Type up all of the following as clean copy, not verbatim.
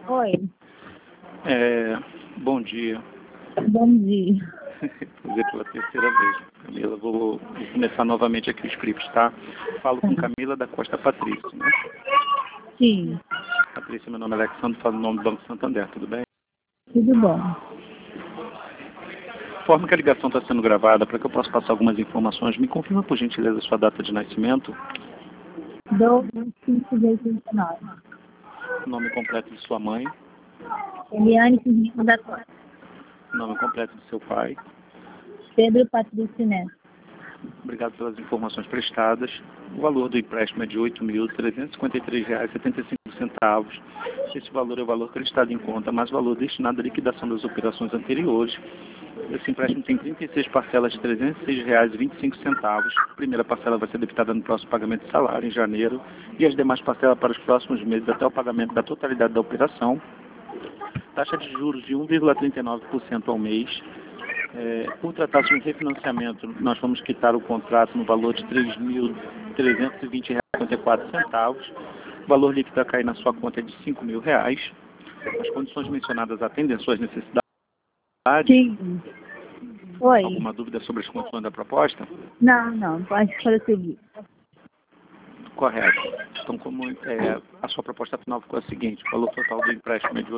Oi, Bom dia. bom dia. Vou dizer pela terceira vez. Camila, vou começar novamente aqui o script, tá? Falo com Camila da Costa Patrícia, né? Sim, Patrícia, meu nome é Alexandre, falo no nome do Banco Santander, tudo bem? tudo bom. Conforme que a ligação está sendo gravada, para que eu possa passar algumas informações, me confirma por gentileza a sua data de nascimento, 12.589. nome completo de sua mãe, Eliane Firmino da Costa. nome completo de seu pai. Pedro Patrício Neto. Obrigado pelas informações prestadas. O valor do empréstimo é de R$ 8.353,75. Esse valor é o valor acreditado em conta, mais o valor destinado à liquidação das operações anteriores. Esse empréstimo tem 36 parcelas de R$ 306,25. A primeira parcela vai ser debitada no próximo pagamento de salário, em janeiro, e as demais parcelas para os próximos meses até o pagamento da totalidade da operação. Taxa de juros de 1,39% ao mês. Por tratar-se de um refinanciamento, nós vamos quitar o contrato no valor de R$ 3.320,54. O valor líquido a cair na sua conta é de R$ 5.000. As condições mencionadas atendem às suas necessidades. Sim. Oi. Alguma dúvida sobre as condições da proposta? Não, pode prosseguir. Correto. Então, a sua proposta final ficou a seguinte: o valor total do empréstimo é de R$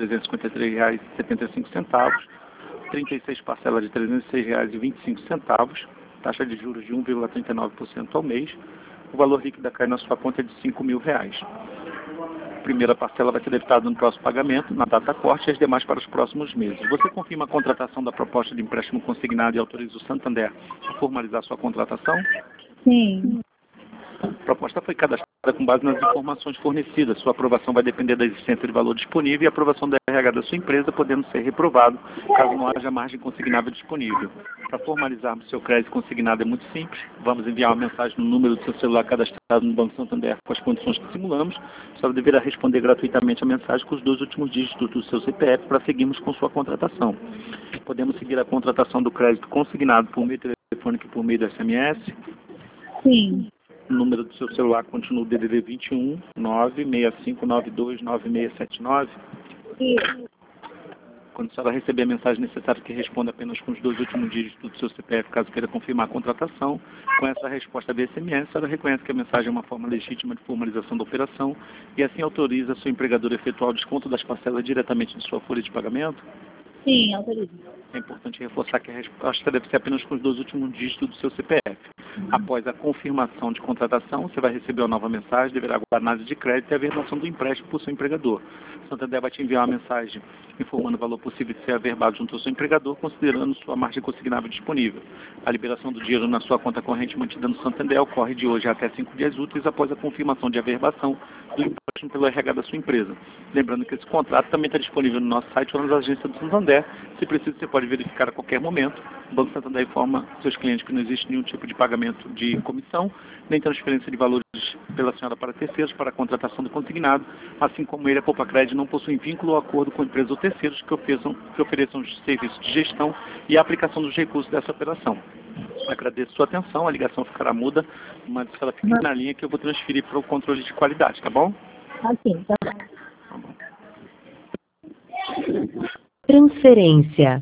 8.353,75, 36 parcelas de R$ 306,25, taxa de juros de 1,39% ao mês. O valor líquido a cair na sua conta é de R$ 5.000. A primeira parcela vai ser debitada no próximo pagamento, na data corte, e as demais para os próximos meses. Você confirma a contratação da proposta de empréstimo consignado e autoriza o Santander a formalizar sua contratação? Sim. A proposta foi cadastrada com base nas informações fornecidas. Sua aprovação vai depender da existência de valor disponível e a aprovação da RH da sua empresa, podendo ser reprovado caso não haja margem consignável disponível. Para formalizarmos seu crédito consignado é muito simples. Vamos enviar uma mensagem no número do seu celular cadastrado no Banco Santander com as condições que simulamos. Só deverá responder gratuitamente a mensagem com os 2 últimos dígitos do seu CPF para seguirmos com sua contratação. Podemos seguir a contratação do crédito consignado por meio telefônico e por meio do SMS. Sim. O número do seu celular continua o DDD 21 96592 9679. Isso. Quando a senhora receber a mensagem, é necessário que responda apenas com os 2 últimos dígitos do seu CPF, caso queira confirmar a contratação. Com essa resposta via SMS, a senhora reconhece que a mensagem é uma forma legítima de formalização da operação e assim autoriza seu empregador a efetuar o desconto das parcelas diretamente de sua folha de pagamento? Sim, autorizo. É importante reforçar que a resposta deve ser apenas com os 2 últimos dígitos do seu CPF. Após a confirmação de contratação, você vai receber uma nova mensagem, deverá aguardar a análise de crédito e a averbação do empréstimo por seu empregador. O Santander vai te enviar uma mensagem informando o valor possível de ser averbado junto ao seu empregador, considerando sua margem consignável disponível. A liberação do dinheiro na sua conta corrente mantida no Santander ocorre de hoje até 5 dias úteis após a confirmação de averbação do empréstimo pelo RH da sua empresa. Lembrando que esse contrato também está disponível no nosso site ou nas agências do Santander. Se precisa, você pode verificar a qualquer momento. O Banco Santander informa seus clientes que não existe nenhum tipo de pagamento de comissão, nem transferência de valores pela senhora para terceiros para a contratação do consignado, assim como ele, a Poupa Crédito, não possui vínculo ou acordo com empresas ou terceiros que ofereçam os serviços de gestão e a aplicação dos recursos dessa operação. Agradeço sua atenção, a ligação ficará muda, mas ela fica na linha que eu vou transferir para o controle de qualidade, tá bom? Ok, tá bom. Tá bom. Transferência.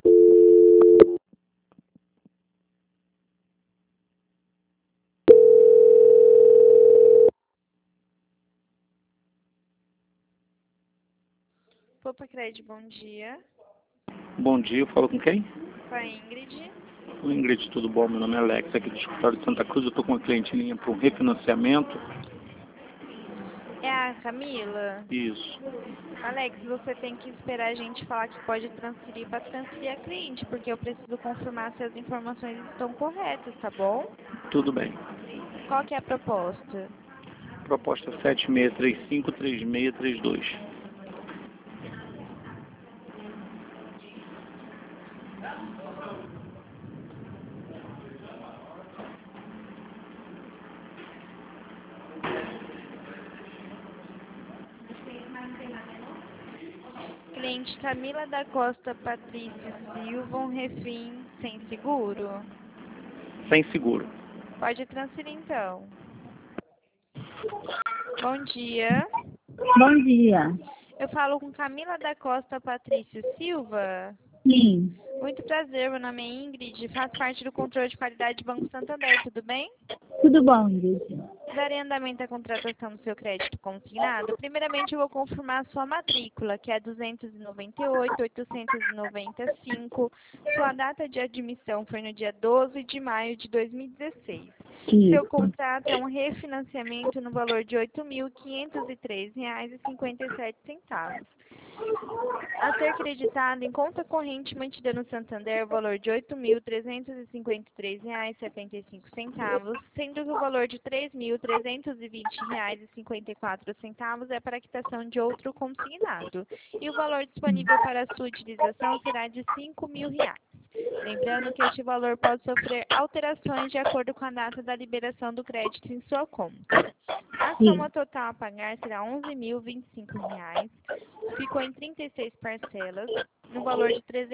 Poupa Crédito, bom dia. Bom dia, eu falo com quem? Com a Ingrid. Oi, Ingrid, tudo bom? Meu nome é Alex, aqui do escritório de Santa Cruz. Eu estou com uma cliente em linha para um refinanciamento. É a Camila? Isso. Alex, você tem que esperar a gente falar que pode transferir para transferir a cliente, porque eu preciso confirmar se as informações estão corretas, tá bom? Tudo bem. Qual que é a proposta? Proposta 76353632. Cliente Camila da Costa Patrício Silva, um refim sem seguro? Sem seguro. Pode transferir então. Bom dia. Bom dia. Eu falo com Camila da Costa Patrício Silva. Sim. Muito prazer, meu nome é Ingrid, faço parte do controle de qualidade do Banco Santander, tudo bem? Tudo bom, Ingrid? Darei andamento à contratação do seu crédito consignado. Primeiramente, eu vou confirmar a sua matrícula, que é 298.895. Sua data de admissão foi no dia 12 de maio de 2016. Seu Isso. contrato é um refinanciamento no valor de R$ 8.503,57. A ser creditado em conta corrente mantida no Santander, o valor de R$ 8.353,75, sendo que o valor de R$ 3.320,54 é para a quitação de outro consignado. E o valor disponível para sua utilização será de R$ 5.000. Lembrando que este valor pode sofrer alterações de acordo com a data da liberação do crédito em sua conta. A soma total a pagar será R$ 11.025. Ficou em 36 parcelas, no valor de R$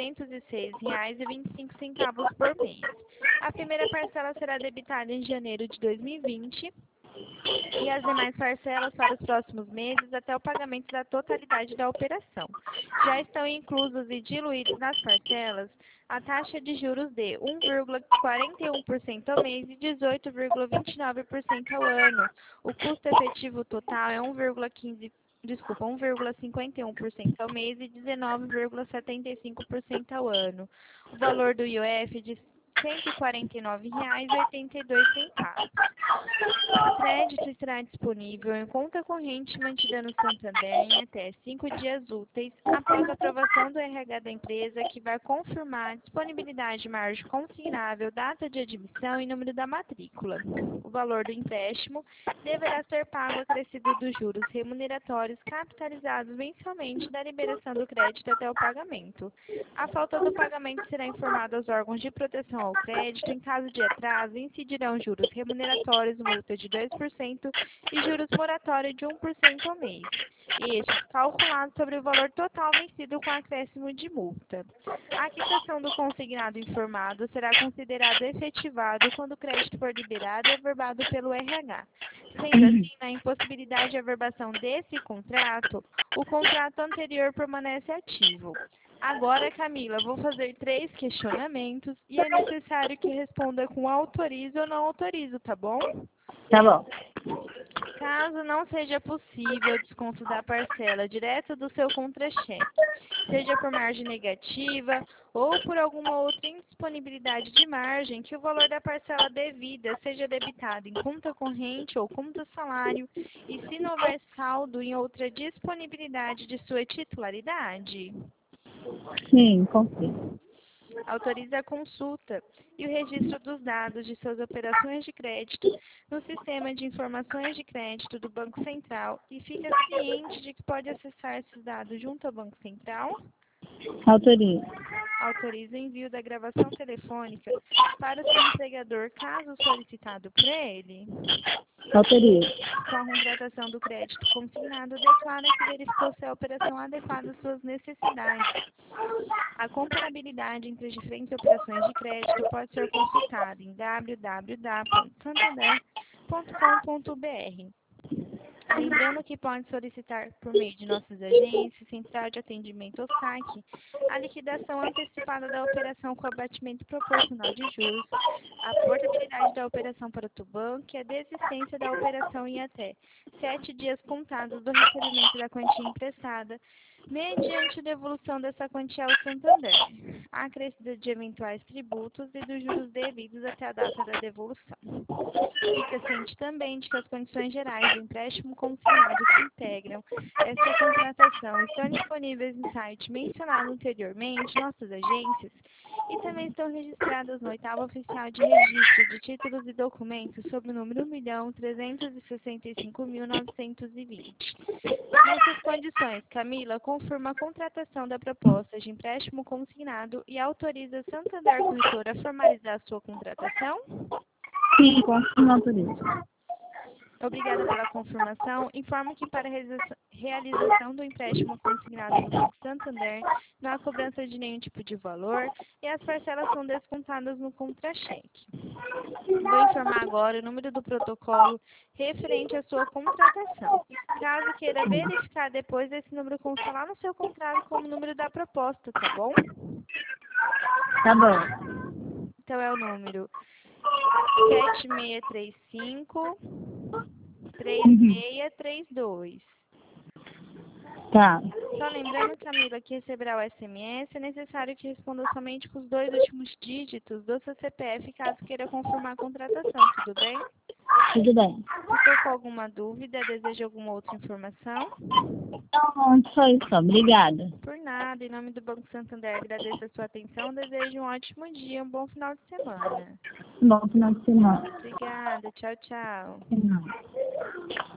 306,25 por mês. A primeira parcela será debitada em janeiro de 2020 e as demais parcelas para os próximos meses até o pagamento da totalidade da operação. Já estão inclusos e diluídos nas parcelas a taxa de juros de 1,41% ao mês e 18,29% ao ano. O custo efetivo total é 1,51% ao mês e 19,75% ao ano. O valor do IOF de R$ 149,82. O crédito estará disponível em conta corrente mantida no Santander em até 5 dias úteis após a aprovação do RH da empresa, que vai confirmar a disponibilidade de margem consignável, data de admissão e número da matrícula. O valor do empréstimo deverá ser pago acrescido dos juros remuneratórios capitalizados mensalmente da liberação do crédito até o pagamento. A falta do pagamento será informada aos órgãos de proteção ao crédito. Em caso de atraso, incidirão juros remuneratórios, multa de 2% e juros moratórios de 1% ao mês. Estes calculados sobre o valor total vencido com acréscimo de multa. A quitação do consignado informado será considerado efetivado quando o crédito for liberado e averbado pelo RH. Sendo assim, na impossibilidade de averbação desse contrato, o contrato anterior permanece ativo. Agora, Camila, vou fazer 3 questionamentos e é necessário que responda com autorizo ou não autorizo, tá bom? Tá bom. Caso não seja possível o desconto da parcela direto do seu contra-cheque, seja por margem negativa ou por alguma outra indisponibilidade de margem, que o valor da parcela devida seja debitado em conta corrente ou conta salário e se não houver saldo em outra disponibilidade de sua titularidade. Sim, confio. Autoriza a consulta e o registro dos dados de suas operações de crédito no Sistema de Informações de Crédito do Banco Central e fica ciente de que pode acessar esses dados junto ao Banco Central. Autorizo. Autoriza o envio da gravação telefônica para o seu empregador, caso solicitado por ele. Autorizo. Com a contratação do crédito consignado, declara que verificou se a operação adequada às suas necessidades. A comparabilidade entre as diferentes operações de crédito pode ser consultada em www.santander.com.br. Lembrando que pode solicitar por meio de nossas agências, Central de Atendimento ou SAC, a liquidação antecipada da operação com abatimento proporcional de juros, a portabilidade da operação para o Tubanco e a desistência da operação em até 7 dias contados do recebimento da quantia emprestada, mediante devolução dessa quantia ao Santander, a acrescida de eventuais tributos e dos juros devidos até a data da devolução. Fica ciente também de que as condições gerais do empréstimo consignado que integram esta contratação estão disponíveis no site mencionado anteriormente, nossas agências, e também estão registradas no 8º Oficial de Registro de Títulos e Documentos sob o número 1.365.920. Nessas condições, Camila confirma a contratação da proposta de empréstimo consignado e autoriza a Santander Corretora a formalizar sua contratação? Sim, confio, autorizo. Obrigada pela confirmação. Informo que para a realização do empréstimo consignado no Banco Santander, não há cobrança de nenhum tipo de valor e as parcelas são descontadas no contra-cheque. Vou informar agora o número do protocolo referente à sua contratação. Caso queira verificar depois, esse número consta lá no seu contrato como número da proposta, tá bom? Tá bom. Então é o número 7635 3632. Tá. Só lembrando, Camila, que receberá o SMS, é necessário que responda somente com os 2 últimos dígitos do seu CPF, caso queira confirmar a contratação, tudo bem? Tudo bem. Ficou com alguma dúvida? Deseja alguma outra informação? Não, só isso. Obrigada. Por nada, em nome do Banco Santander, agradeço a sua atenção, desejo um ótimo dia, um bom final de semana. Bom final de semana. Obrigada, tchau, tchau. Não.